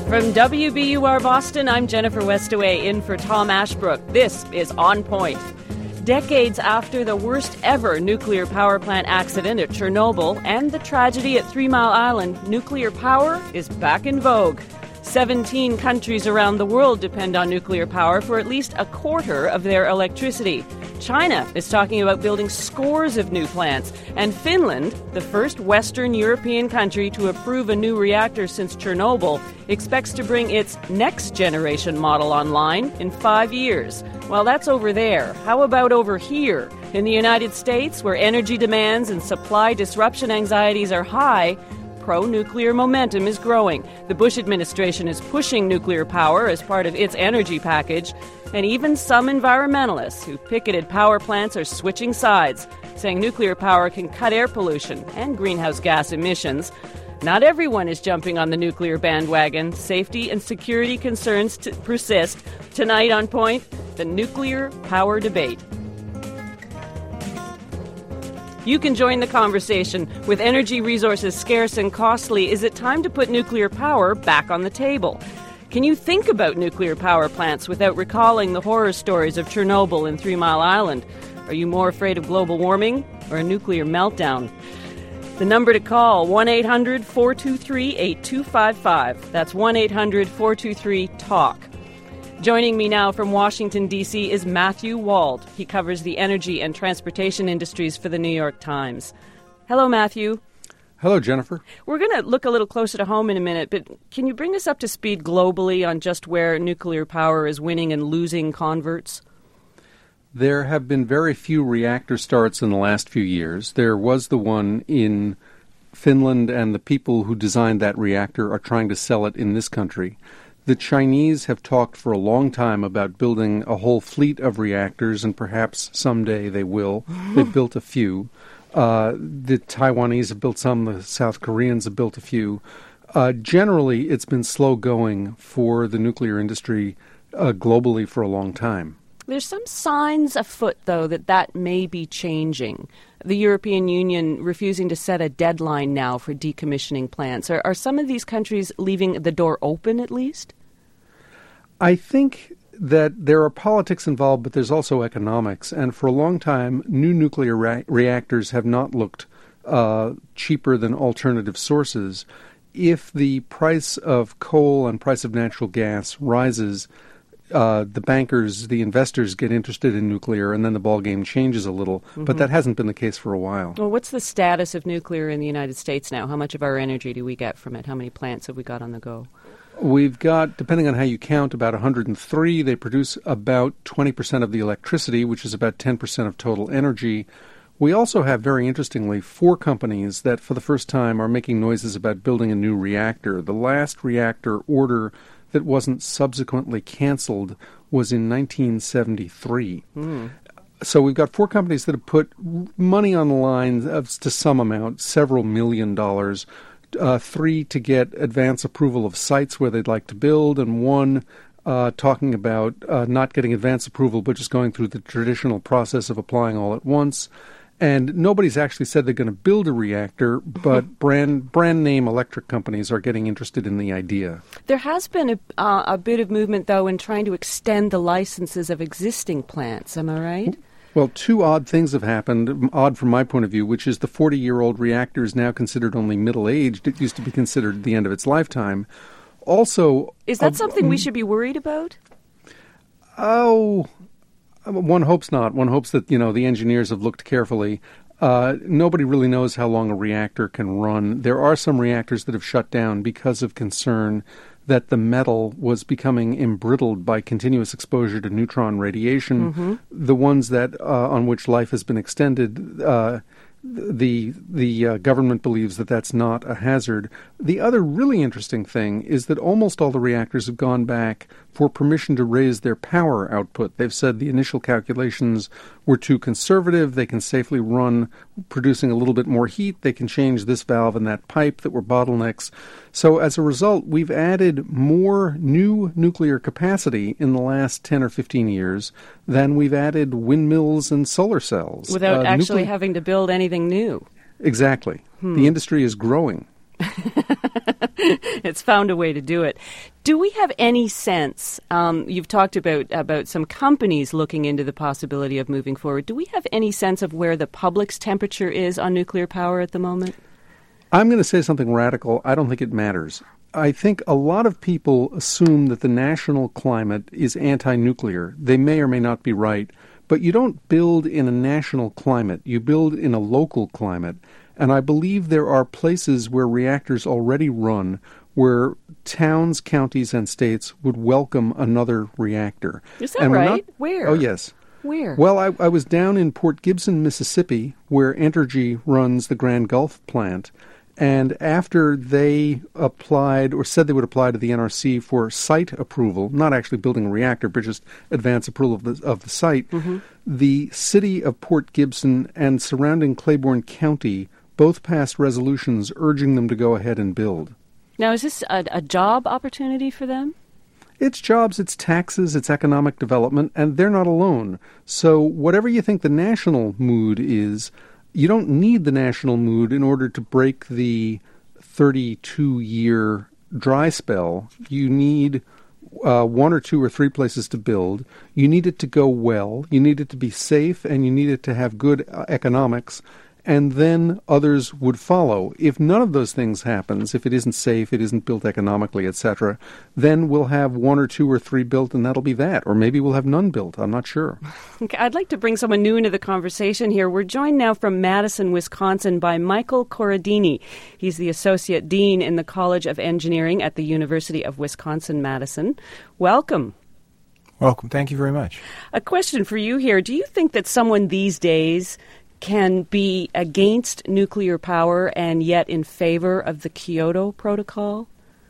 From WBUR Boston, I'm Jennifer Westaway in for Tom Ashbrook. This is On Point. Decades after the worst ever nuclear power plant accident at Chernobyl and the tragedy at 3 Mile Island, nuclear power is back in vogue. 17 countries around the world depend on nuclear power for at least a quarter of their electricity. China is talking about building scores of new plants, and Finland, the first Western European country to approve a new reactor since Chernobyl, expects to bring its next-generation model online in 5 years. Well, that's over there. How about over here? In the United States, where energy demands and supply disruption anxieties are high, pro-nuclear momentum is growing. The Bush administration is pushing nuclear power as part of its energy package, and even some environmentalists who picketed power plants are switching sides, saying nuclear power can cut air pollution and greenhouse gas emissions. Not everyone is jumping on the nuclear bandwagon. Safety and security concerns persist. Tonight on Point, the nuclear power debate. You can join the conversation. With energy resources scarce and costly, is it time to put nuclear power back on the table? Can you think about nuclear power plants without recalling the horror stories of Chernobyl and 3 Mile Island? Are you more afraid of global warming or a nuclear meltdown? The number to call, 1-800-423-8255. That's 1-800-423-TALK. Joining me now from Washington, D.C. is Matthew Wald. He covers the energy and transportation industries for the New York Times. Hello, Matthew. Hello, Jennifer. We're going to look a little closer to home in a minute, but can you bring us up to speed globally on just where nuclear power is winning and losing converts? There have been very few reactor starts in the last few years. There was the one in Finland, and the people who designed that reactor are trying to sell it in this country. The Chinese have talked for a long time about building a whole fleet of reactors, and perhaps someday they will. They've built a few. The Taiwanese have built some. The South Koreans have built a few. Generally, it's been slow going for the nuclear industry globally for a long time. There's some signs afoot, though, that may be changing. The European Union refusing to set a deadline now for decommissioning plants. Are some of these countries leaving the door open, at least? I think that there are politics involved, but there's also economics. And for a long time, new nuclear reactors have not looked cheaper than alternative sources. If the price of coal and price of natural gas rises, the bankers, the investors get interested in nuclear, and then the ballgame changes a little. Mm-hmm. But that hasn't been the case for a while. Well, what's the status of nuclear in the United States now? How much of our energy do we get from it? How many plants have we got on the go? We've got, depending on how you count, about 103. They produce about 20% of the electricity, which is about 10% of total energy. We also have, very interestingly, 4 companies that for the first time are making noises about building a new reactor. The last reactor order that wasn't subsequently canceled was in 1973. So we've got 4 companies that have put money on the line to some amount, several $1 million, 3 to get advance approval of sites where they'd like to build, and 1 talking about not getting advance approval but just going through the traditional process of applying all at once. And nobody's actually said they're going to build a reactor, but brand name electric companies are getting interested in the idea. There has been a bit of movement, though, in trying to extend the licenses of existing plants. Am I right? Well, 2 odd things have happened, odd from my point of view, which is the 40-year-old reactor is now considered only middle-aged. It used to be considered the end of its lifetime. Also, is that something we should be worried about? Oh, one hopes not. One hopes that, the engineers have looked carefully. Nobody really knows how long a reactor can run. There are some reactors that have shut down because of concern that the metal was becoming embrittled by continuous exposure to neutron radiation. Mm-hmm. The ones that on which life has been extended, the government believes that that's not a hazard. The other really interesting thing is that almost all the reactors have gone back for permission to raise their power output. They've said the initial calculations were too conservative. They can safely run producing a little bit more heat. They can change this valve and that pipe that were bottlenecks. So as a result, we've added more new nuclear capacity in the last 10 or 15 years than we've added windmills and solar cells. Without actually having to build anything new. Exactly. The industry is growing. It's found a way to do it. Do we have any sense, you've talked about some companies looking into the possibility of moving forward. Do we have any sense of where the public's temperature is on nuclear power at the moment? I'm going to say something radical. I don't think it matters. I think a lot of people assume that the national climate is anti-nuclear. They may or may not be right, but you don't build in a national climate. You build in a local climate. And I believe there are places where reactors already run where towns, counties, and states would welcome another reactor. Is that right? Where? Oh, yes. Where? Well, I was down in Port Gibson, Mississippi, where Entergy runs the Grand Gulf plant. And after they applied, or said they would apply to the NRC for site approval, not actually building a reactor, but just advance approval of the site, the city of Port Gibson and surrounding Claiborne County both passed resolutions urging them to go ahead and build. Now, is this a job opportunity for them? It's jobs, it's taxes, it's economic development, and they're not alone. So whatever you think the national mood is, you don't need the national mood in order to break the 32-year dry spell. You need one or two or three places to build. You need it to go well. You need it to be safe, and you need it to have good economics. And then others would follow. If none of those things happens, if it isn't safe, it isn't built economically, etc., then we'll have one or two or three built, and that'll be that. Or maybe we'll have none built. I'm not sure. Okay, I'd like to bring someone new into the conversation here. We're joined now from Madison, Wisconsin, by Michael Corradini. He's the Associate Dean in the College of Engineering at the University of Wisconsin-Madison. Welcome. Welcome. Thank you very much. A question for you here. Do you think that someone these days can be against nuclear power and yet in favor of the Kyoto Protocol?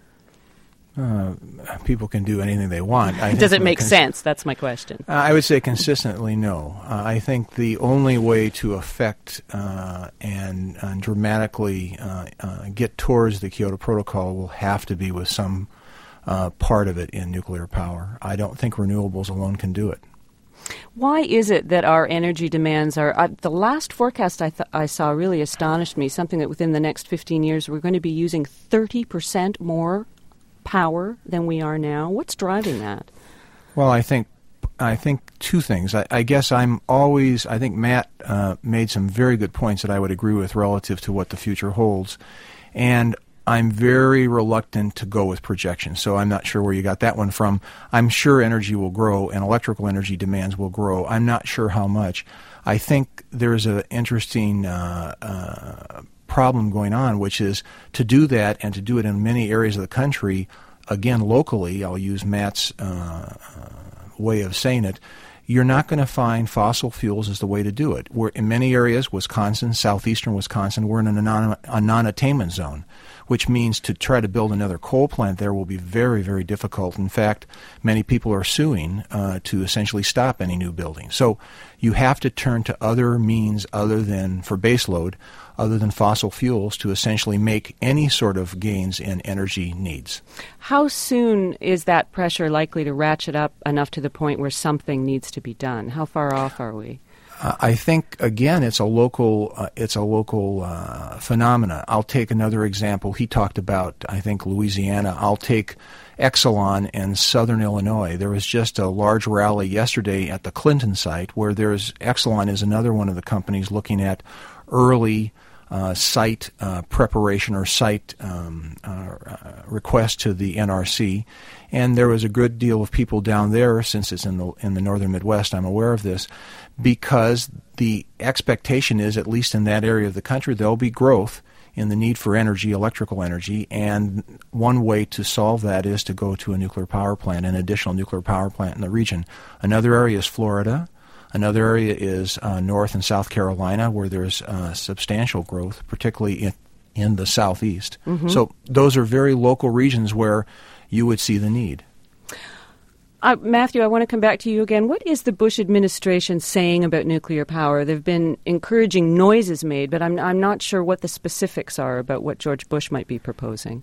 People can do anything they want. Does it make sense? That's my question. I would say consistently no. I think the only way to affect and dramatically get towards the Kyoto Protocol will have to be with some part of it in nuclear power. I don't think renewables alone can do it. Why is it that our energy demands are... the last forecast I saw really astonished me, something that within the next 15 years we're going to be using 30% more power than we are now. What's driving that? Well, I think two things. I think Matt made some very good points that I would agree with relative to what the future holds. And I'm very reluctant to go with projections, so I'm not sure where you got that one from. I'm sure energy will grow and electrical energy demands will grow. I'm not sure how much. I think there's an interesting problem going on, which is to do that and to do it in many areas of the country, again, locally, I'll use Matt's way of saying it, you're not going to find fossil fuels as the way to do it. We're in many areas, Wisconsin, southeastern Wisconsin, we're in a non-attainment zone, which means to try to build another coal plant there will be very, very difficult. In fact, many people are suing to essentially stop any new building. So you have to turn to other means other than, for baseload, other than fossil fuels to essentially make any sort of gains in energy needs. How soon is that pressure likely to ratchet up enough to the point where something needs to be done? How far off are we? I think, again, it's a local phenomena. I'll take another example. He talked about, I think, Louisiana. I'll take Exelon in southern Illinois. There was just a large rally yesterday at the Clinton site where Exelon is another one of the companies looking at early site preparation or site request to the NRC. And there was a good deal of people down there, since it's in the northern Midwest, I'm aware of this, because the expectation is, at least in that area of the country, there'll be growth in the need for energy, electrical energy, and one way to solve that is to go to a nuclear power plant, an additional nuclear power plant in the region. Another area is Florida. Another area is North and South Carolina, where there's substantial growth, particularly in the southeast. Mm-hmm. So those are very local regions where you would see the need. Matthew, I want to come back to you again. What is the Bush administration saying about nuclear power? There have been encouraging noises made, but I'm not sure what the specifics are about what George Bush might be proposing.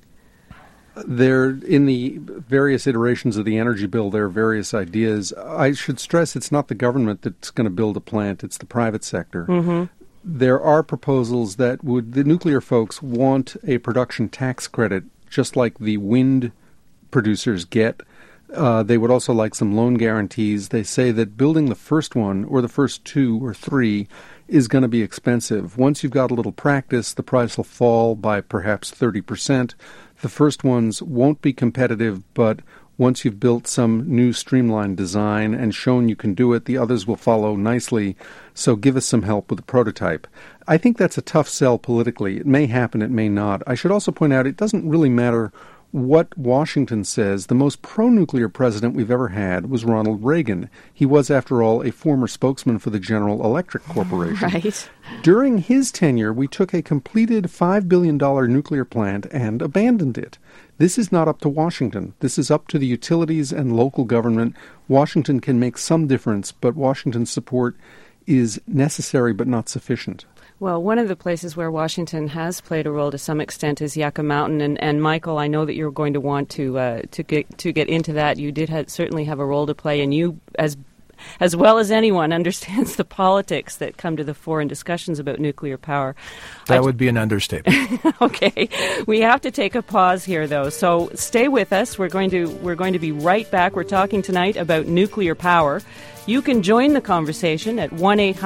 In the various iterations of the energy bill, there are various ideas. I should stress it's not the government that's going to build a plant, it's the private sector. Mm-hmm. there are proposals that the nuclear folks want a production tax credit, just like the wind producers get. They would also like some loan guarantees. They say that building the first one, or the first 2 or 3, is going to be expensive. Once you've got a little practice, the price will fall by perhaps 30%. The first ones won't be competitive, but once you've built some new streamlined design and shown you can do it, the others will follow nicely. So give us some help with the prototype. I think that's a tough sell politically. It may happen, it may not. I should also point out it doesn't really matter what Washington says. The most pro-nuclear president we've ever had was Ronald Reagan. He was, after all, a former spokesman for the General Electric Corporation. Right. During his tenure, we took a completed $5 billion nuclear plant and abandoned it. This is not up to Washington. This is up to the utilities and local government. Washington can make some difference, but Washington's support is necessary but not sufficient. Well, one of the places where Washington has played a role to some extent is Yucca Mountain, and Michael, I know that you're going to want to get into that. You did certainly have a role to play, and you, as well as anyone, understands the politics that come to the fore in discussions about nuclear power. That would be an understatement. Okay, we have to take a pause here, though. So stay with us. We're going to be right back. We're talking tonight about nuclear power. You can join the conversation at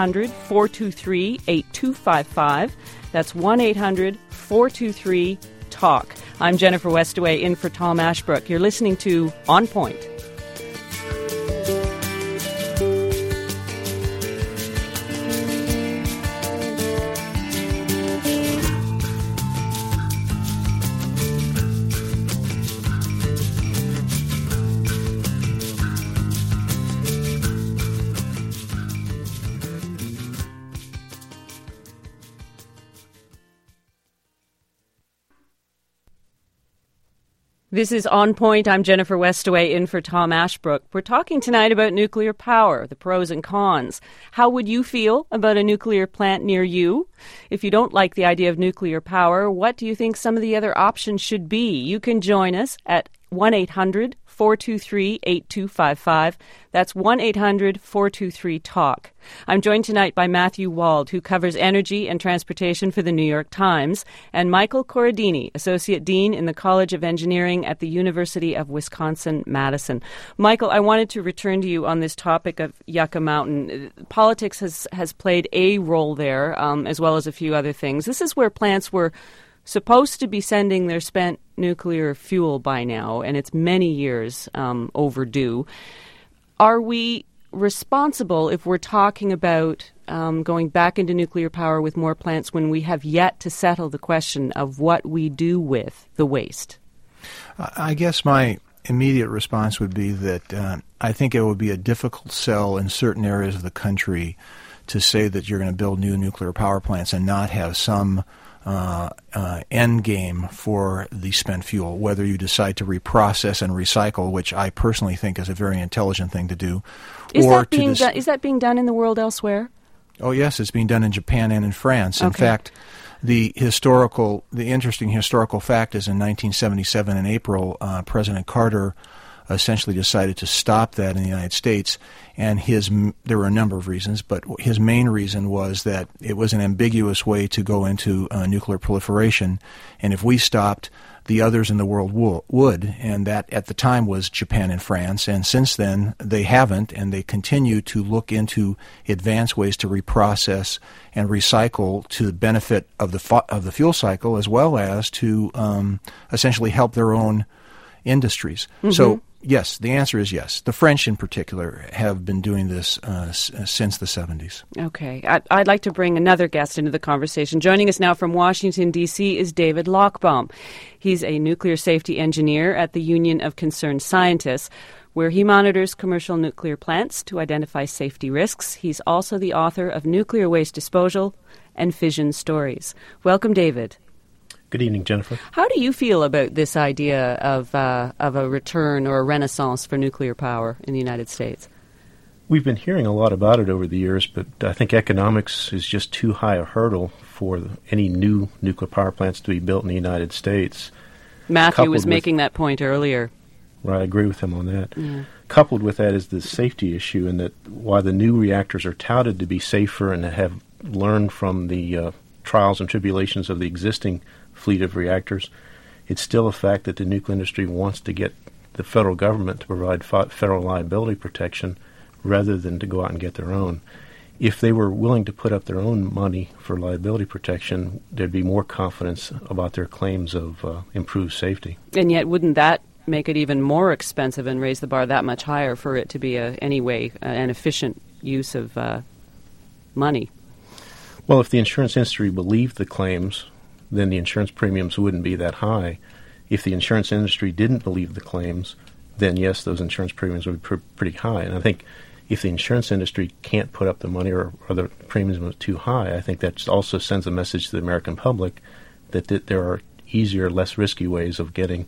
1-800-423-8255. That's 1-800-423-TALK. I'm Jennifer Westaway in for Tom Ashbrook. You're listening to On Point. This is On Point. I'm Jennifer Westaway in for Tom Ashbrook. We're talking tonight about nuclear power, the pros and cons. How would you feel about a nuclear plant near you? If you don't like the idea of nuclear power, what do you think some of the other options should be? You can join us at 1-800-423-8255. That's 1-800-423-TALK. I'm joined tonight by Matthew Wald, who covers energy and transportation for the New York Times, and Michael Corradini, Associate Dean in the College of Engineering at the University of Wisconsin-Madison. Michael, I wanted to return to you on this topic of Yucca Mountain. Politics has played a role there, as well as a few other things. This is where plants were supposed to be sending their spent nuclear fuel by now, and it's many years overdue. Are we responsible if we're talking about going back into nuclear power with more plants when we have yet to settle the question of what we do with the waste? I guess my immediate response would be that I think it would be a difficult sell in certain areas of the country to say that you're going to build new nuclear power plants and not have some end game for the spent fuel, whether you decide to reprocess and recycle, which I personally think is a very intelligent thing to do. Is that being done in the world elsewhere? Oh, yes, it's being done in Japan and in France. Okay. In fact, the interesting historical fact is in 1977 in April, President Carter essentially decided to stop that in the United States, and there were a number of reasons, but his main reason was that it was an ambiguous way to go into nuclear proliferation, and if we stopped, the others in the world would, and that at the time was Japan and France, and since then they haven't, and they continue to look into advanced ways to reprocess and recycle to the benefit of the fuel cycle, as well as to essentially help their own industries. Mm-hmm. So yes, the answer is yes. The French in particular have been doing this since the 70s. Okay. I'd like to bring another guest into the conversation. Joining us now from Washington, D.C. is David Lochbaum. He's a nuclear safety engineer at the Union of Concerned Scientists, where he monitors commercial nuclear plants to identify safety risks. He's also the author of Nuclear Waste Disposal and Fission Stories. Welcome, David. Good evening, Jennifer. How do you feel about this idea of a return or a renaissance for nuclear power in the United States? We've been hearing a lot about it over the years, but I think economics is just too high a hurdle for any new nuclear power plants to be built in the United States. Matthew was making that point earlier. Right, I agree with him on that. Yeah. Coupled with that is the safety issue, and that while the new reactors are touted to be safer and have learn from the trials and tribulations of the existing fleet of reactors, it's still a fact that the nuclear industry wants to get the federal government to provide federal liability protection rather than to go out and get their own. If they were willing to put up their own money for liability protection, there'd be more confidence about their claims of improved safety. And yet, wouldn't that make it even more expensive and raise the bar that much higher for it to be anyway an efficient use of money? Well, if the insurance industry believed the claims, then the insurance premiums wouldn't be that high. If the insurance industry didn't believe the claims, then yes, those insurance premiums would be pretty high. And I think if the insurance industry can't put up the money or the premiums are too high, I think that also sends a message to the American public that there are easier, less risky ways of getting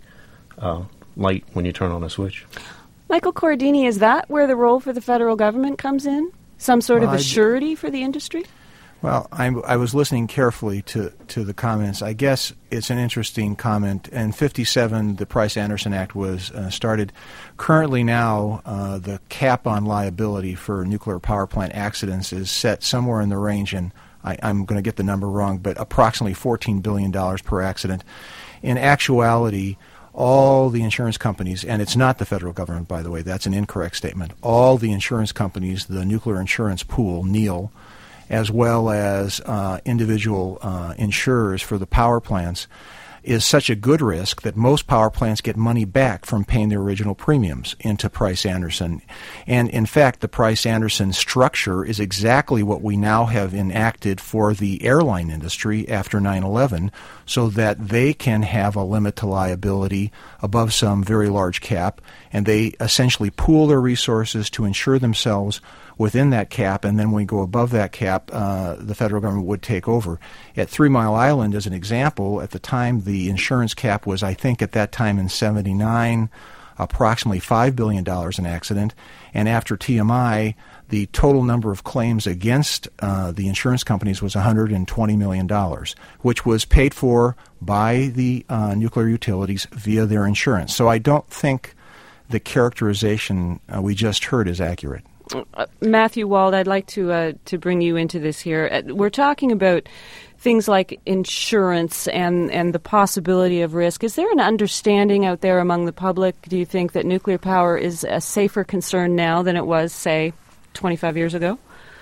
light when you turn on a switch. Michael Cordini, is that where the role for the federal government comes in? Some sort of a surety for the industry? Well, I was listening carefully to the comments. I guess it's an interesting comment. In 1957, the Price-Anderson Act was started. Currently now, the cap on liability for nuclear power plant accidents is set somewhere in the range, and I'm going to get the number wrong, but approximately $14 billion per accident. In actuality, all the insurance companies, and it's not the federal government, by the way, that's an incorrect statement, all the insurance companies, the nuclear insurance pool, NEIL, as well as individual insurers for the power plants, is such a good risk that most power plants get money back from paying their original premiums into Price-Anderson. And in fact, the Price-Anderson structure is exactly what we now have enacted for the airline industry after 9/11, so that they can have a limit to liability above some very large cap, and they essentially pool their resources to insure themselves within that cap, and then when we go above that cap, the federal government would take over. At 3 Mile Island, as an example, at the time the insurance cap was, I think at that time in 1979, approximately $5 billion an accident, and after TMI, the total number of claims against the insurance companies was $120 million, which was paid for by the nuclear utilities via their insurance. So I don't think the characterization we just heard is accurate. Matthew Wald, I'd like to bring you into this here. We're talking about things like insurance and the possibility of risk. Is there an understanding out there among the public, do you think, that nuclear power is a safer concern now than it was, say, 25 years ago?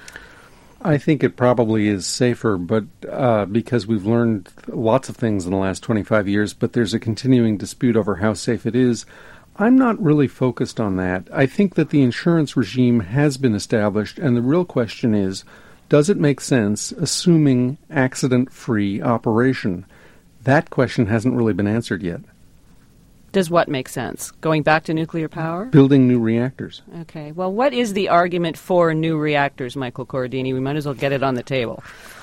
I think it probably is safer, but because we've learned lots of things in the last 25 years, but there's a continuing dispute over how safe it is. I'm not really focused on that. I think that the insurance regime has been established, and the real question is, does it make sense assuming accident-free operation? That question hasn't really been answered yet. Does what make sense? Going back to nuclear power? Building new reactors. Okay. Well, what is the argument for new reactors, Michael Cordini? We might as well get it on the table.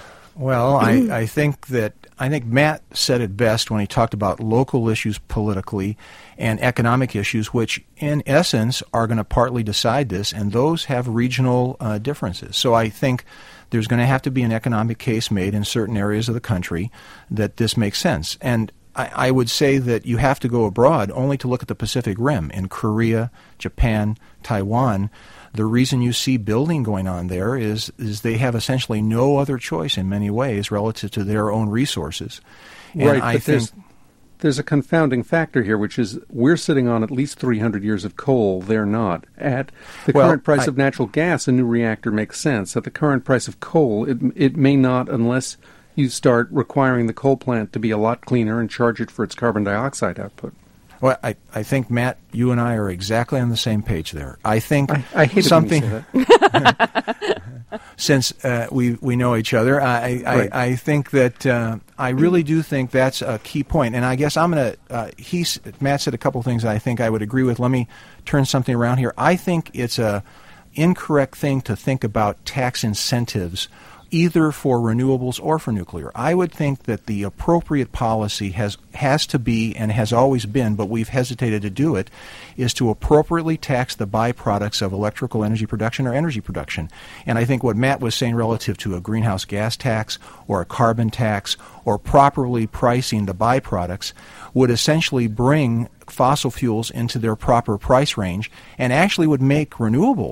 Well, I think Matt said it best when he talked about local issues politically and economic issues, which in essence are going to partly decide this, and those have regional differences. So I think there's going to have to be an economic case made in certain areas of the country that this makes sense. And I would say that you have to go abroad only to look at the Pacific Rim. In Korea, Japan, Taiwan, the reason you see building going on there is they have essentially no other choice in many ways relative to their own resources. And right, I think there's a confounding factor here, which is we're sitting on at least 300 years of coal. They're not. At the current price of natural gas, a new reactor makes sense. At the current price of coal, it may not unless you start requiring the coal plant to be a lot cleaner and charge it for its carbon dioxide output. Well, I think, Matt, you and I are exactly on the same page there. I think I hate something. When you say that. Since we know each other, Right. I think that I really do think that's a key point. And I guess I'm going to. Matt said a couple things I think I would agree with. Let me turn something around here. I think it's a incorrect thing to think about tax incentives either for renewables or for nuclear. I would think that the appropriate policy has to be, and has always been, but we've hesitated to do it, is to appropriately tax the byproducts of electrical energy production or energy production. And I think what Matt was saying relative to a greenhouse gas tax or a carbon tax or properly pricing the byproducts would essentially bring fossil fuels into their proper price range and actually would make renewables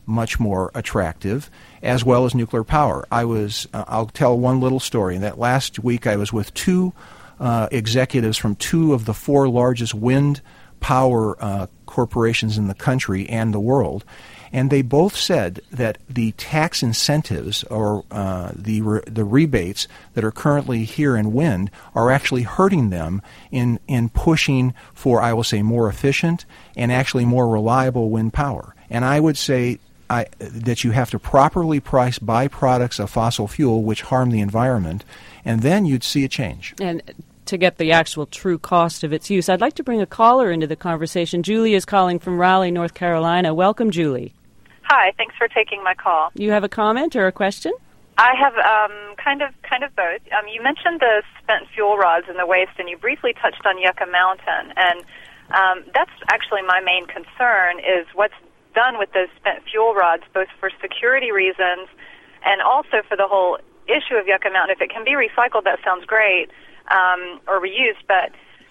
much more attractive, as well as nuclear power. I'll tell one little story. In that last week, I was with two executives from two of the four largest wind power corporations in the country and the world, and they both said that the tax incentives or the rebates that are currently here in wind are actually hurting them in pushing for, I will say, more efficient and actually more reliable wind power. And I would say that you have to properly price byproducts of fossil fuel which harm the environment, and then you'd see a change. And to get the actual true cost of its use, I'd like to bring a caller into the conversation. Julie is calling from Raleigh, North Carolina. Welcome, Julie. Hi, thanks for taking my call. You have a comment or a question? I have kind of both. You mentioned the spent fuel rods and the waste, and you briefly touched on Yucca Mountain, and that's actually my main concern is what's done with those spent fuel rods, both for security reasons and also for the whole issue of Yucca Mountain. If it can be recycled, that sounds great, or reused, but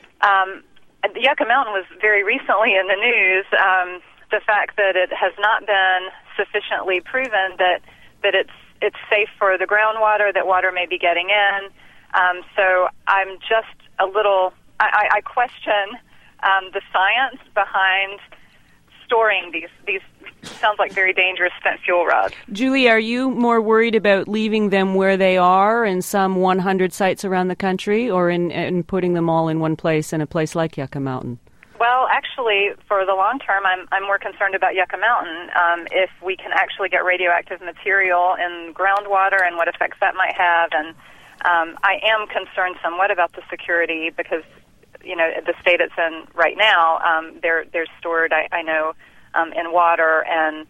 Yucca Mountain was very recently in the news. The fact that it has not been sufficiently proven that it's safe for the groundwater, that water may be getting in. So I'm just a little, I question the science behind storing these sounds like very dangerous spent fuel rods. Julie, are you more worried about leaving them where they are in some 100 sites around the country, or in putting them all in one place in a place like Yucca Mountain? Well, actually, for the long term, I'm more concerned about Yucca Mountain. If we can actually get radioactive material in groundwater and what effects that might have, and I am concerned somewhat about the security because, the state it's in right now, they're stored, I know, in water, and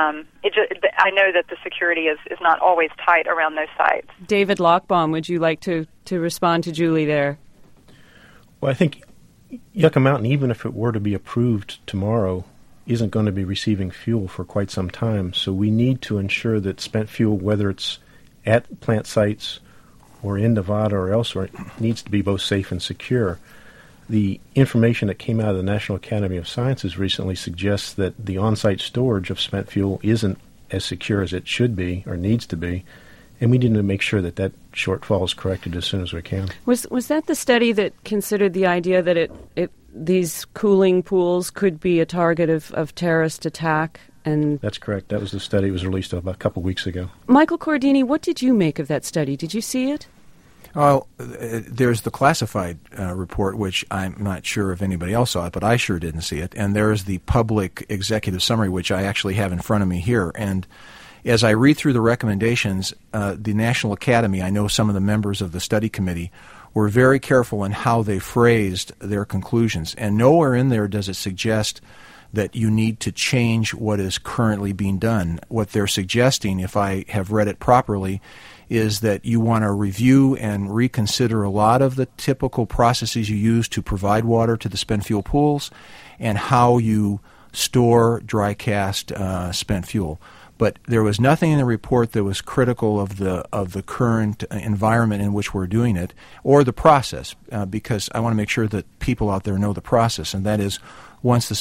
I know that the security is not always tight around those sites. David Lochbaum, would you like to respond to Julie there? Well, I think Yucca Mountain, even if it were to be approved tomorrow, isn't going to be receiving fuel for quite some time. So we need to ensure that spent fuel, whether it's at plant sites or in Nevada or elsewhere, needs to be both safe and secure. The information that came out of the National Academy of Sciences recently suggests that the on-site storage of spent fuel isn't as secure as it should be or needs to be, and we need to make sure that shortfall is corrected as soon as we can. Was that the study that considered the idea that these cooling pools could be a target of terrorist attack? And that's correct. That was the study. It was released about a couple weeks ago. Michael Cordini, what did you make of that study? Did you see it? Well, there's the classified report, which I'm not sure if anybody else saw it, but I sure didn't see it. And there's the public executive summary, which I actually have in front of me here. And as I read through the recommendations, the National Academy, I know some of the members of the study committee, were very careful in how they phrased their conclusions. And nowhere in there does it suggest that you need to change what is currently being done. What they're suggesting, if I have read it properly, is that you want to review and reconsider a lot of the typical processes you use to provide water to the spent fuel pools and how you store dry cast spent fuel. But there was nothing in the report that was critical of the current environment in which we're doing it or the process, because I want to make sure that people out there know the process, and that is once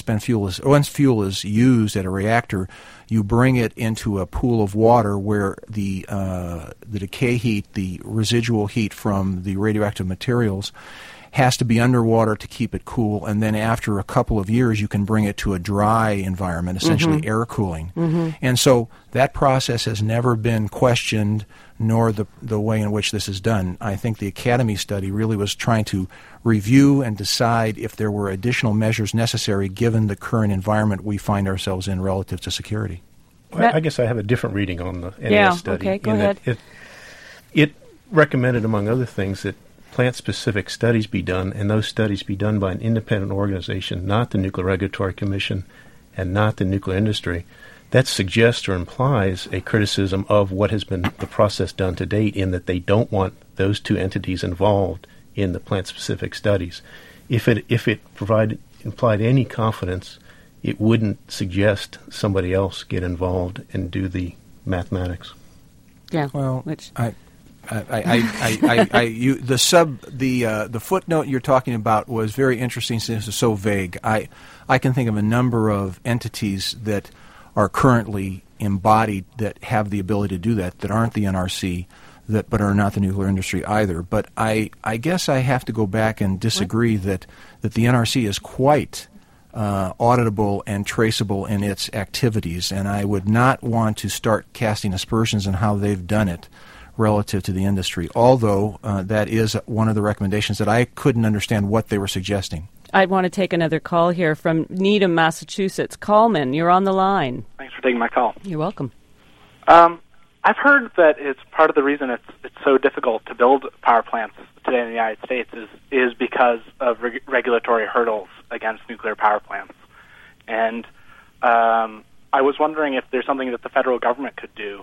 fuel is used at a reactor, you bring it into a pool of water where the decay heat, the residual heat from the radioactive materials, has to be underwater to keep it cool, and then after a couple of years you can bring it to a dry environment, essentially air cooling. And so that process has never been questioned, nor the way in which this is done. I think the Academy study really was trying to review and decide if there were additional measures necessary given the current environment we find ourselves in relative to security. Well, I guess I have a different reading on the NAS study. Okay, go ahead. It recommended, among other things, that plant-specific studies be done, and those studies be done by an independent organization, not the Nuclear Regulatory Commission and not the nuclear industry. That suggests or implies a criticism of what has been the process done to date, in that they don't want those two entities involved in the plant-specific studies. If it implied any confidence, it wouldn't suggest somebody else get involved and do the mathematics. Yeah. Well, the footnote you're talking about was very interesting since it's so vague. I can think of a number of entities that are currently embodied that have the ability to do that aren't the NRC, but are not the nuclear industry either. But I guess I have to go back and disagree that the NRC is quite auditable and traceable in its activities, and I would not want to start casting aspersions on how they've done it relative to the industry, although that is one of the recommendations that I couldn't understand what they were suggesting. I want to take another call here from Needham, Massachusetts. Coleman, you're on the line. Thanks for taking my call. You're welcome. I've heard that it's part of the reason it's so difficult to build power plants today in the United States is because of regulatory hurdles against nuclear power plants. And I was wondering if there's something that the federal government could do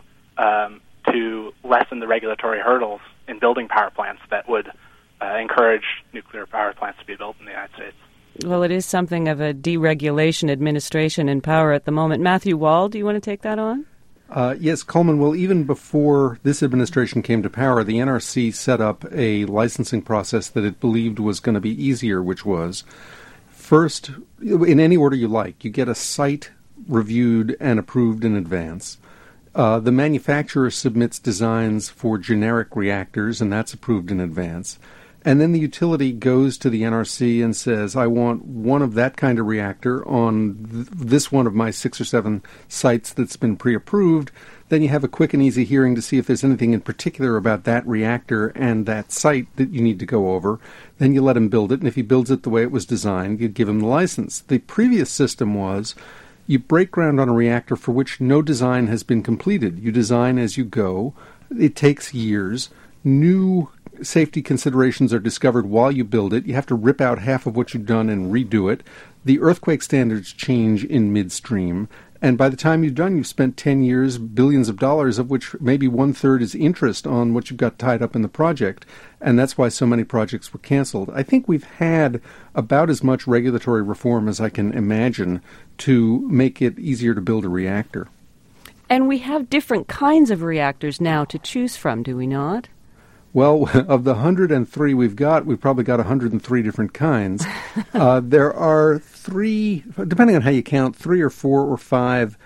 to lessen the regulatory hurdles in building power plants that would encourage nuclear power plants to be built in the United States. Well, it is something of a deregulation administration in power at the moment. Matthew Wall, do you want to take that on? Yes, Coleman. Well, even before this administration came to power, the NRC set up a licensing process that it believed was going to be easier, which was, first, in any order you like, you get a site reviewed and approved in advance. The manufacturer submits designs for generic reactors, and that's approved in advance. And then the utility goes to the NRC and says, I want one of that kind of reactor on this one of my 6 or 7 sites that's been pre-approved. Then you have a quick and easy hearing to see if there's anything in particular about that reactor and that site that you need to go over. Then you let him build it, and if he builds it the way it was designed, you'd give him the license. The previous system was you break ground on a reactor for which no design has been completed. You design as you go. It takes years. New safety considerations are discovered while you build it. You have to rip out half of what you've done and redo it. The earthquake standards change in midstream. And by the time you've done, you've spent 10 years, billions of dollars, of which maybe 1/3 is interest on what you've got tied up in the project. And that's why so many projects were canceled. I think we've had about as much regulatory reform as I can imagine to make it easier to build a reactor. And we have different kinds of reactors now to choose from, do we not? Well, of the 103 we've probably got 103 different kinds. There are 3, depending on how you count, 3 or 4 or 5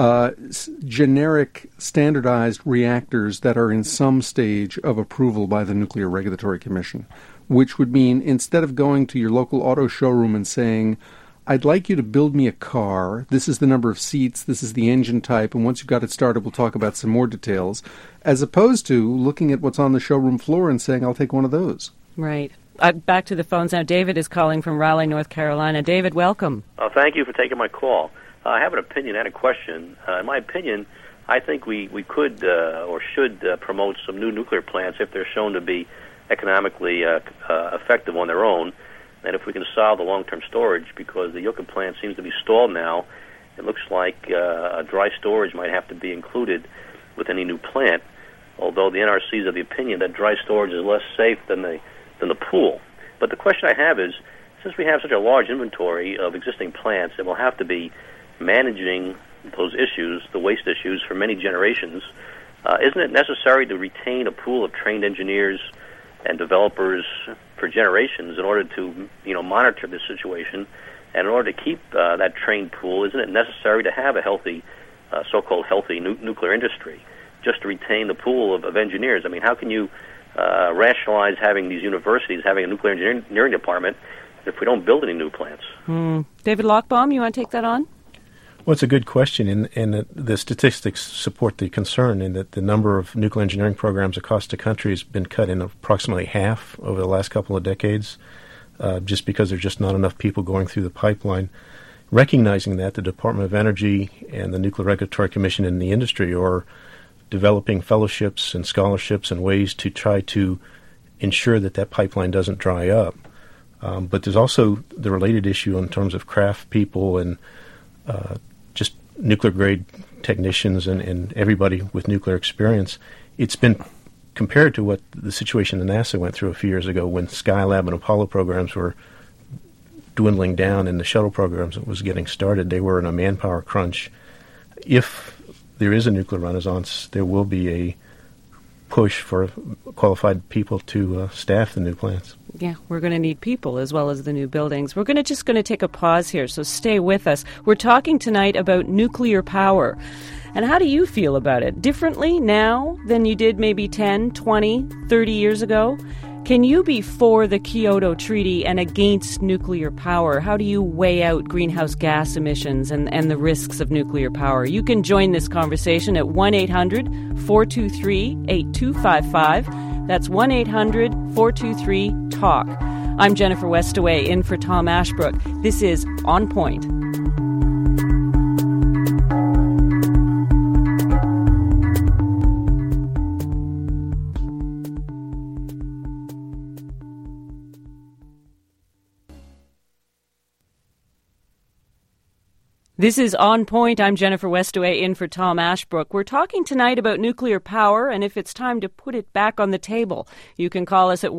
generic standardized reactors that are in some stage of approval by the Nuclear Regulatory Commission, which would mean instead of going to your local auto showroom and saying, I'd like you to build me a car. This is the number of seats. This is the engine type. And once you've got it started, we'll talk about some more details. As opposed to looking at what's on the showroom floor and saying, I'll take one of those. Right. Back to the phones now. David is calling from Raleigh, North Carolina. David, welcome. Thank you for taking my call. I have an opinion and a question. In my opinion, I think we could or should promote some new nuclear plants if they're shown to be economically effective on their own. And if we can solve the long-term storage, because the Yucca plant seems to be stalled now, it looks like a dry storage might have to be included with any new plant, although the NRC is of the opinion that dry storage is less safe than the pool. But the question I have is, since we have such a large inventory of existing plants and we'll have to be managing those issues, the waste issues, for many generations, isn't it necessary to retain a pool of trained engineers and developers for generations in order to, monitor this situation? And in order to keep that trained pool, isn't it necessary to have a healthy, so-called healthy nuclear industry, just to retain the pool of engineers? I mean, how can you rationalize having these universities having a nuclear engineering department if we don't build any new plants? David Lochbaum, you want to take that on? Well, it's a good question, and the statistics support the concern in that the number of nuclear engineering programs across the country has been cut in approximately half over the last couple of decades, just because there's just not enough people going through the pipeline. Recognizing that, the Department of Energy and the Nuclear Regulatory Commission and the industry are developing fellowships and scholarships and ways to try to ensure that pipeline doesn't dry up. But there's also the related issue in terms of craft people and just nuclear-grade technicians and everybody with nuclear experience. It's been compared to what the situation that NASA went through a few years ago when Skylab and Apollo programs were dwindling down and the shuttle programs that was getting started. They were in a manpower crunch. If there is a nuclear renaissance, there will be push for qualified people to staff the new plants. Yeah, we're going to need people as well as the new buildings. We're going to take a pause here, so stay with us. We're talking tonight about nuclear power. And how do you feel about it? Differently now than you did maybe 10, 20, 30 years ago? Can you be for the Kyoto Treaty and against nuclear power? How do you weigh out greenhouse gas emissions and the risks of nuclear power? You can join this conversation at 1-800-423-8255. That's 1-800-423-TALK. I'm Jennifer Westaway, in for Tom Ashbrook. This is On Point. This is On Point. I'm Jennifer Westaway, in for Tom Ashbrook. We're talking tonight about nuclear power and if it's time to put it back on the table. You can call us at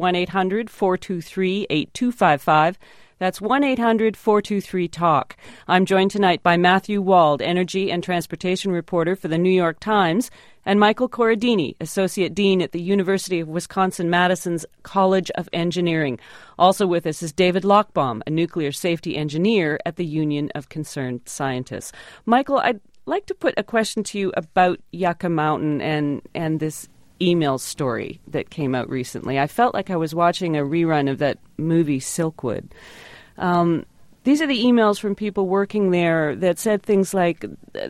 1-800-423-8255. That's 1-800-423-TALK. I'm joined tonight by Matthew Wald, energy and transportation reporter for the New York Times, and Michael Corradini, Associate Dean at the University of Wisconsin-Madison's College of Engineering. Also with us is David Lochbaum, a nuclear safety engineer at the Union of Concerned Scientists. Michael, I'd like to put a question to you about Yucca Mountain and this email story that came out recently. I felt like I was watching a rerun of that movie Silkwood. These are the emails from people working there that said things like,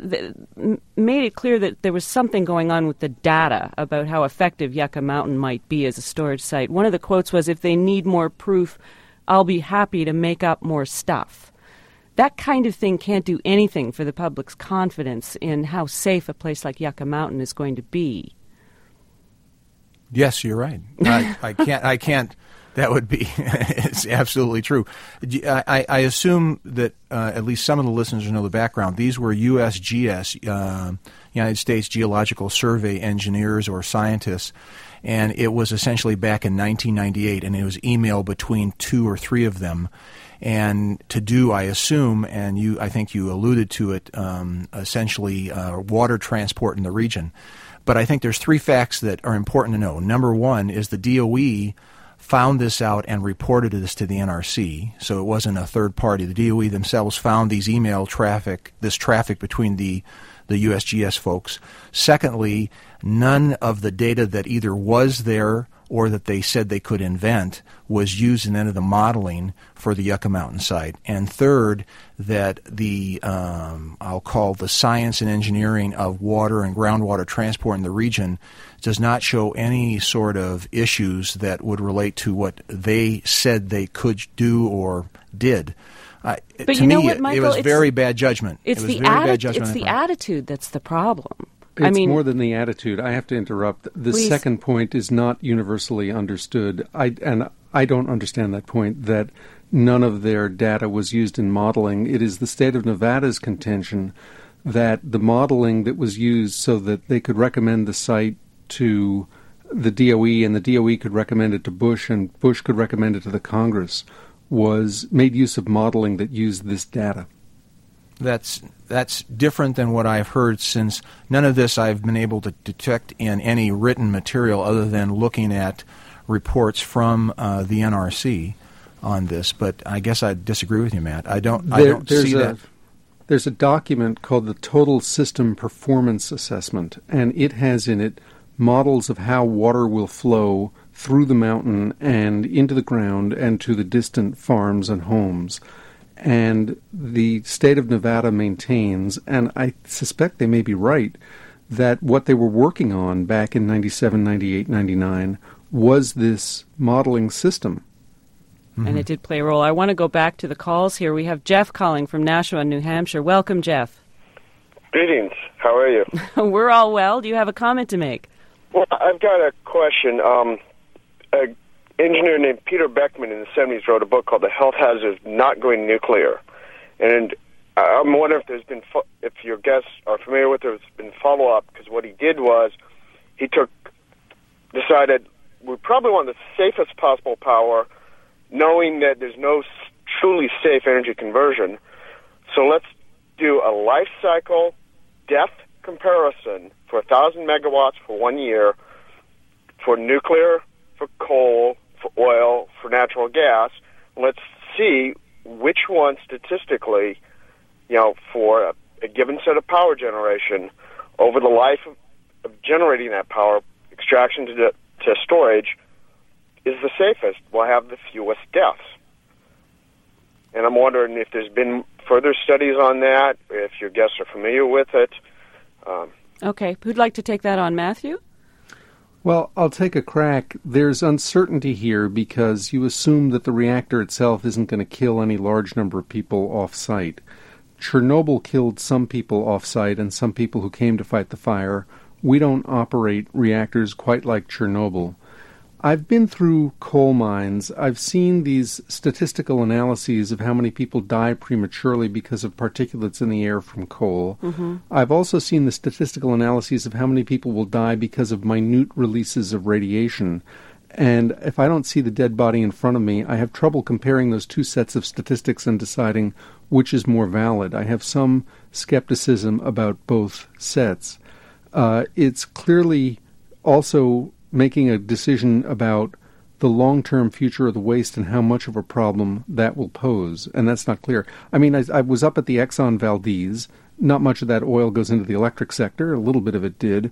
made it clear that there was something going on with the data about how effective Yucca Mountain might be as a storage site. One of the quotes was, "If they need more proof, I'll be happy to make up more stuff." That kind of thing can't do anything for the public's confidence in how safe a place like Yucca Mountain is going to be. Yes, you're right. I can't. That would be, it's absolutely true. I assume that at least some of the listeners know the background. These were USGS, United States Geological Survey engineers or scientists, and it was essentially back in 1998, and it was email between two or three of them. And to do, I assume, and I think you alluded to it, essentially water transport in the region. But I think there's three facts that are important to know. Number one is the DOE found this out and reported this to the NRC, so it wasn't a third party. The DOE themselves found these email traffic, this traffic between the USGS folks. Secondly, none of the data that either was there or that they said they could invent was used in any of the modeling for the Yucca Mountain site. And third, that the, I'll call the science and engineering of water and groundwater transport in the region does not show any sort of issues that would relate to what they said they could do or did. But to you know me, what, Michael? It was very bad judgment. It's the attitude that's the problem. It's more than the attitude. I have to interrupt. The Please. Second point is not universally understood. I don't understand that point, that none of their data was used in modeling. It is the state of Nevada's contention that the modeling that was used so that they could recommend the site to the DOE and the DOE could recommend it to Bush and Bush could recommend it to the Congress was made use of modeling that used this data. That's different than what I've heard, since none of this I've been able to detect in any written material other than looking at reports from the NRC on this. But I guess I disagree with you, Matt. I don't see that. There's a document called the Total System Performance Assessment, and it has in it models of how water will flow through the mountain and into the ground and to the distant farms and homes. And the state of Nevada maintains, and I suspect they may be right, that what they were working on back in 97, 98, 99 was this modeling system. And it did play a role. I want to go back to the calls here. We have Jeff calling from Nashua, New Hampshire. Welcome, Jeff. Greetings. How are you? We're all well. Do you have a comment to make? Well, I've got a question. An engineer named Peter Beckman in the 70s wrote a book called The Health Hazards of Not Going Nuclear. And I'm wondering if there's been, if your guests are familiar with it, there's been follow-up, because what he did was he decided we probably want the safest possible power, knowing that there's no truly safe energy conversion. So let's do a life cycle depth comparison for 1,000 megawatts for 1 year for nuclear, for coal, for oil, for natural gas. Let's see which one statistically, for a given set of power generation over the life of generating that power, extraction to storage, is the safest, will have the fewest deaths. And I'm wondering if there's been further studies on that, if your guests are familiar with it. Okay. Who'd like to take that on, Matthew? Well, I'll take a crack. There's uncertainty here because you assume that the reactor itself isn't going to kill any large number of people off-site. Chernobyl killed some people off-site and some people who came to fight the fire. We don't operate reactors quite like Chernobyl. I've been through coal mines. I've seen these statistical analyses of how many people die prematurely because of particulates in the air from coal. Mm-hmm. I've also seen the statistical analyses of how many people will die because of minute releases of radiation. And if I don't see the dead body in front of me, I have trouble comparing those two sets of statistics and deciding which is more valid. I have some skepticism about both sets. It's clearly also making a decision about the long-term future of the waste and how much of a problem that will pose, and that's not clear. I mean, I was up at the Exxon Valdez. Not much of that oil goes into the electric sector. A little bit of it did.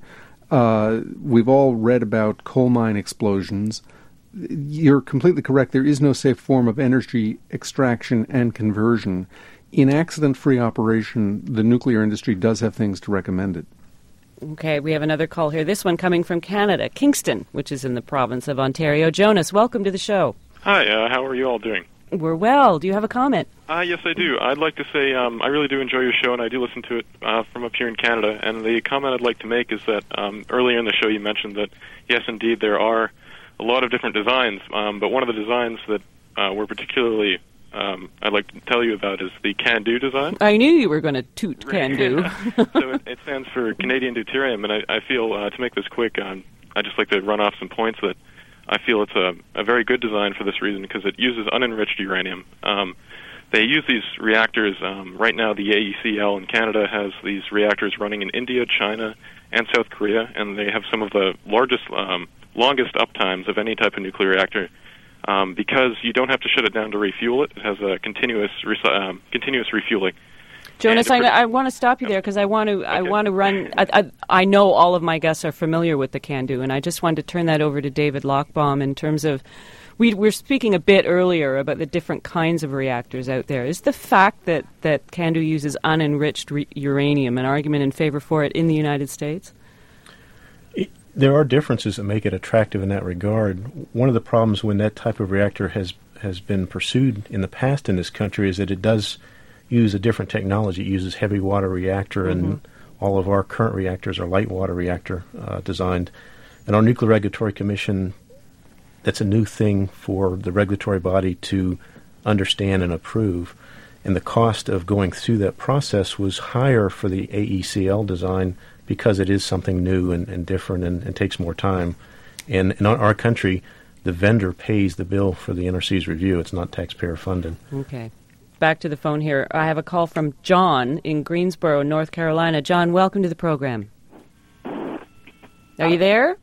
We've all read about coal mine explosions. You're completely correct. There is no safe form of energy extraction and conversion. In accident-free operation, the nuclear industry does have things to recommend it. Okay, we have another call here. This one coming from Canada, Kingston, which is in the province of Ontario. Jonas, welcome to the show. Hi, how are you all doing? We're well. Do you have a comment? Yes, I do. I'd like to say I really do enjoy your show, and I do listen to it from up here in Canada. And the comment I'd like to make is that earlier in the show you mentioned that, yes, indeed, there are a lot of different designs, but one of the designs that we're particularly I'd like to tell you about is the CANDU design. I knew you were going to toot CANDU. So it stands for Canadian Deuterium, and I feel, to make this quick, I'd just like to run off some points that I feel it's a very good design for this reason, because it uses unenriched uranium. They use these reactors, right now the AECL in Canada has these reactors running in India, China, and South Korea, and they have some of the longest uptimes of any type of nuclear reactor. Because you don't have to shut it down to refuel it. It has a continuous refueling. Jonas, I want to stop you there because I want to run. I know all of my guests are familiar with the CANDU, and I just wanted to turn that over to David Lochbaum in terms of we're speaking a bit earlier about the different kinds of reactors out there. Is the fact that CANDU uses unenriched uranium an argument in favor for it in the United States? There are differences that make it attractive in that regard. One of the problems when that type of reactor has been pursued in the past in this country is that it does use a different technology. It uses heavy water reactor, and all of our current reactors are light water reactor designed. And our Nuclear Regulatory Commission, that's a new thing for the regulatory body to understand and approve. And the cost of going through that process was higher for the AECL design because it is something new and different and takes more time. And in our country, the vendor pays the bill for the NRC's review. It's not taxpayer funded. Okay. Back to the phone here. I have a call from John in Greensboro, North Carolina. John, welcome to the program. Are you there?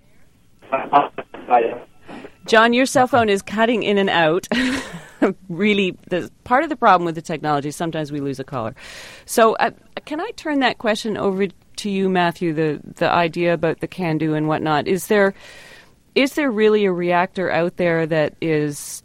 John, your cell phone is cutting in and out. Really, part of the problem with the technology is sometimes we lose a caller. So can I turn that question over to you, Matthew, the idea about the CANDU and whatnot? Is there really a reactor out there that is,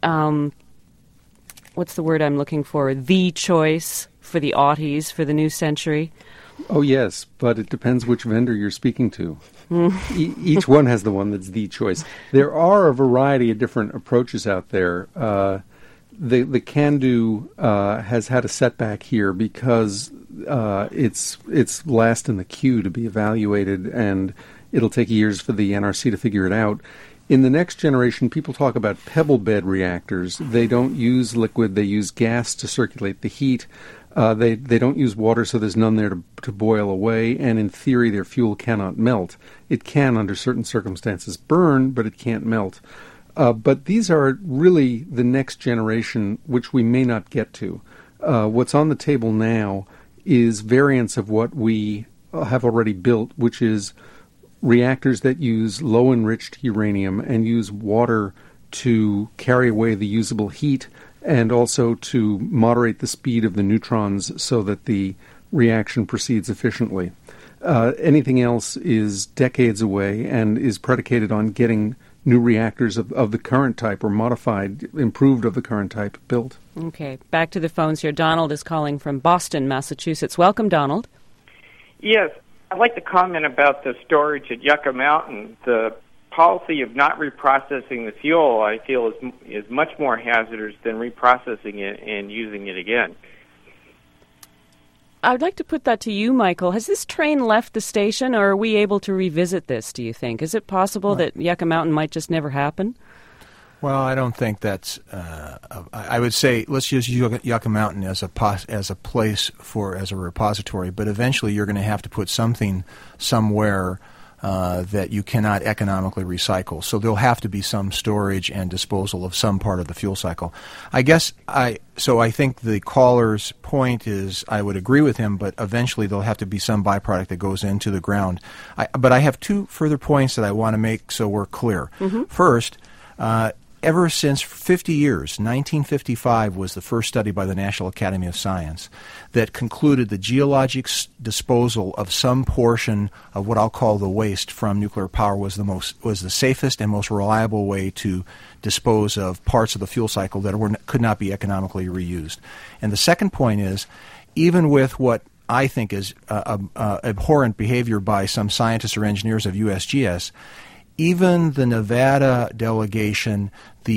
what's the word I'm looking for, the choice for the aughties, for the new century? Oh, yes, but it depends which vendor you're speaking to. Each one has the one that's the choice. There are a variety of different approaches out there. The CANDU has had a setback here because it's last in the queue to be evaluated, and it'll take years for the NRC to figure it out. In the next generation, people talk about pebble bed reactors. They don't use liquid; they use gas to circulate the heat. They don't use water, so there's none there to boil away, and in theory their fuel cannot melt. It can, under certain circumstances, burn, but it can't melt. But these are really the next generation, which we may not get to. What's on the table now is variants of what we have already built, which is reactors that use low-enriched uranium and use water to carry away the usable heat and also to moderate the speed of the neutrons so that the reaction proceeds efficiently. Anything else is decades away and is predicated on getting new reactors of the current type or modified, improved of the current type built. Okay, back to the phones here. Donald is calling from Boston, Massachusetts. Welcome, Donald. Yes, I'd like to comment about the storage at Yucca Mountain. The policy of not reprocessing the fuel, I feel, is much more hazardous than reprocessing it and using it again. I'd like to put that to you, Michael. Has this train left the station, or are we able to revisit this, do you think? Is it possible that Yucca Mountain might just never happen? Well, I don't think that's. I would say let's use Yucca Mountain as a place as a repository. But eventually, you're going to have to put something somewhere that you cannot economically recycle. So there'll have to be some storage and disposal of some part of the fuel cycle. I think the caller's point is I would agree with him, but eventually there'll have to be some byproduct that goes into the ground. But I have two further points that I want to make so we're clear. Mm-hmm. First, ever since 50 years, 1955 was the first study by the National Academy of Science that concluded the geologic disposal of some portion of what I'll call the waste from nuclear power was the safest and most reliable way to dispose of parts of the fuel cycle that could not be economically reused. And the second point is, even with what I think is abhorrent behavior by some scientists or engineers of USGS, even the Nevada delegation,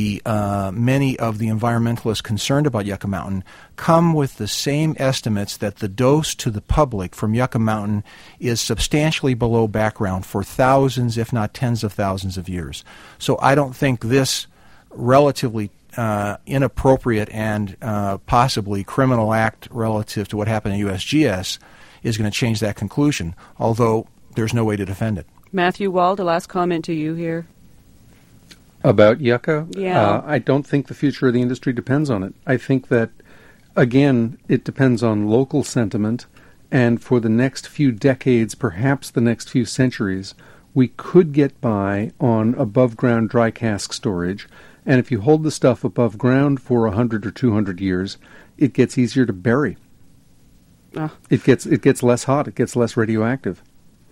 many of the environmentalists concerned about Yucca Mountain come with the same estimates that the dose to the public from Yucca Mountain is substantially below background for thousands, if not tens of thousands of years. So I don't think this relatively inappropriate and possibly criminal act relative to what happened at USGS is going to change that conclusion, although there's no way to defend it. Matthew Wald, a last comment to you here. About Yucca? Yeah. I don't think the future of the industry depends on it. I think that, again, it depends on local sentiment, and for the next few decades, perhaps the next few centuries, we could get by on above-ground dry cask storage, and if you hold the stuff above ground for 100 or 200 years, it gets easier to bury. It gets less hot, it gets less radioactive.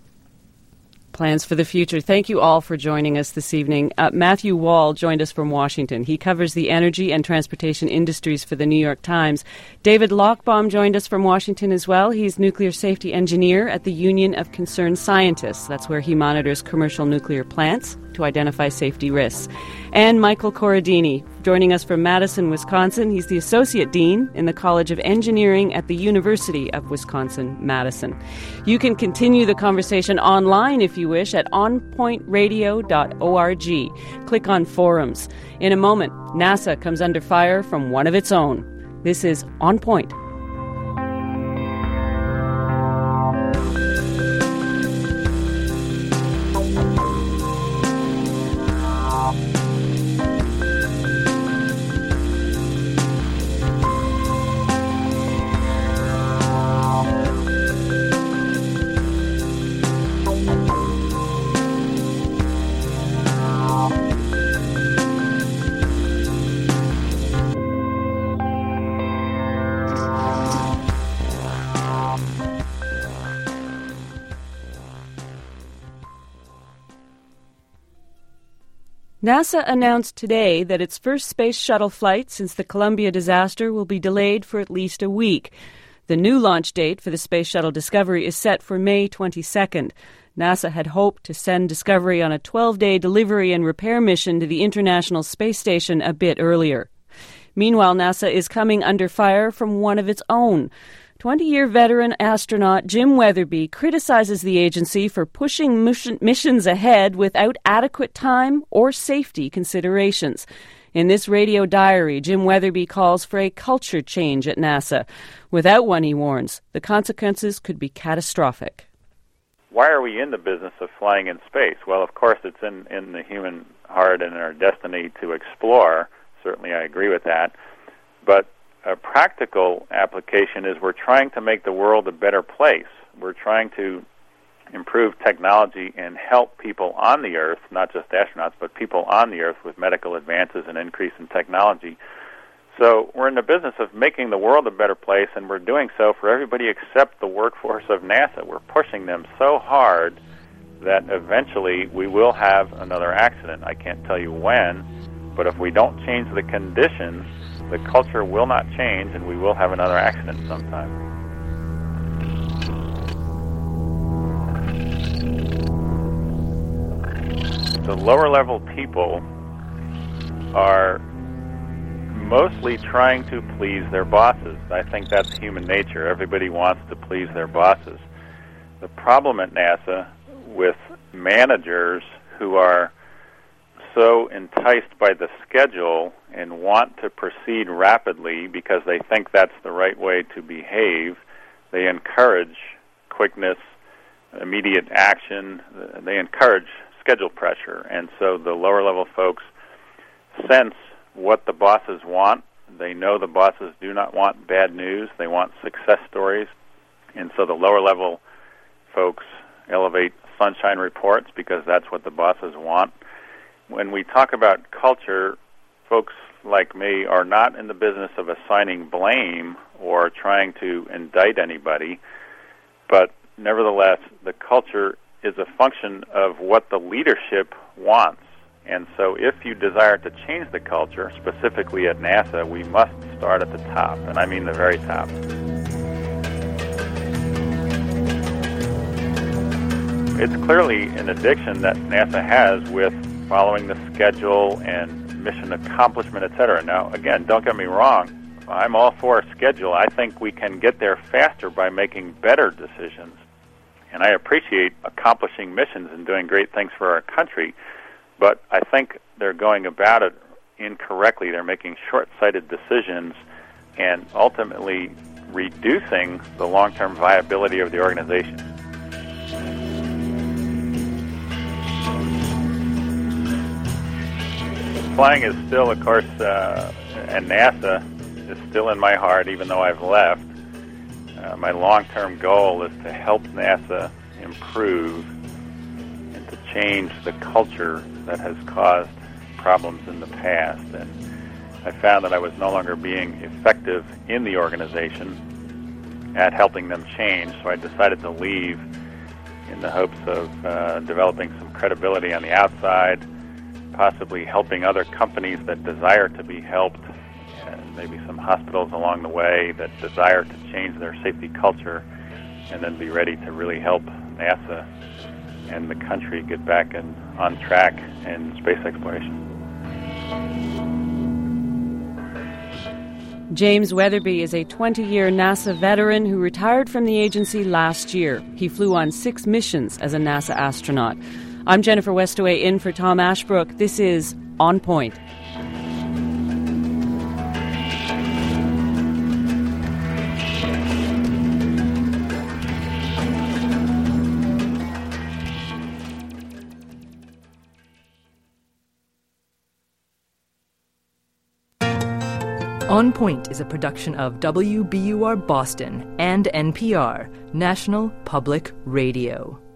Plans for the future. Thank you all for joining us this evening. Matthew Wald joined us from Washington. He covers the energy and transportation industries for the New York Times. David Lochbaum joined us from Washington as well. He's nuclear safety engineer at the Union of Concerned Scientists. That's where he monitors commercial nuclear plants to identify safety risks. And Michael Corradini, joining us from Madison, Wisconsin. He's the Associate Dean in the College of Engineering at the University of Wisconsin-Madison. You can continue the conversation online if you wish at onpointradio.org. Click on forums. In a moment, NASA comes under fire from one of its own. This is On Point. NASA announced today that its first space shuttle flight since the Columbia disaster will be delayed for at least a week. The new launch date for the Space Shuttle Discovery is set for May 22nd. NASA had hoped to send Discovery on a 12-day delivery and repair mission to the International Space Station a bit earlier. Meanwhile, NASA is coming under fire from one of its own. 20-year veteran astronaut Jim Weatherby criticizes the agency for pushing missions ahead without adequate time or safety considerations. In this radio diary, Jim Weatherby calls for a culture change at NASA. Without one, he warns, the consequences could be catastrophic. Why are we in the business of flying in space? Well, of course, it's in the human heart and in our destiny to explore. Certainly, I agree with that. But a practical application is we're trying to make the world a better place. We're trying to improve technology and help people on the Earth, not just astronauts, but people on the Earth with medical advances and increase in technology. So we're in the business of making the world a better place, and we're doing so for everybody except the workforce of NASA. We're pushing them so hard that eventually we will have another accident. I can't tell you when, but if we don't change the conditions, the culture will not change, and we will have another accident sometime. The lower-level people are mostly trying to please their bosses. I think that's human nature. Everybody wants to please their bosses. The problem at NASA with managers who are so enticed by the schedule and want to proceed rapidly because they think that's the right way to behave, they encourage quickness, immediate action. They encourage schedule pressure. And so the lower-level folks sense what the bosses want. They know the bosses do not want bad news. They want success stories. And so the lower-level folks elevate sunshine reports because that's what the bosses want. When we talk about culture, folks like me are not in the business of assigning blame or trying to indict anybody, but nevertheless, the culture is a function of what the leadership wants. And so if you desire to change the culture, specifically at NASA, we must start at the top, and I mean the very top. It's clearly an addiction that NASA has with following the schedule and mission accomplishment, etc. Now, again, don't get me wrong. I'm all for a schedule. I think we can get there faster by making better decisions. And I appreciate accomplishing missions and doing great things for our country, but I think they're going about it incorrectly. They're making short-sighted decisions and ultimately reducing the long-term viability of the organization. Flying is still, of course, and NASA is still in my heart, even though I've left. My long-term goal is to help NASA improve and to change the culture that has caused problems in the past. And I found that I was no longer being effective in the organization at helping them change, so I decided to leave in the hopes of developing some credibility on the outside, possibly helping other companies that desire to be helped, and maybe some hospitals along the way that desire to change their safety culture, and then be ready to really help NASA and the country get back on track in space exploration. James Weatherby is a 20-year NASA veteran who retired from the agency last year. He flew on 6 missions as a NASA astronaut. I'm Jennifer Westaway in for Tom Ashbrook. This is On Point. On Point is a production of WBUR Boston and NPR, National Public Radio.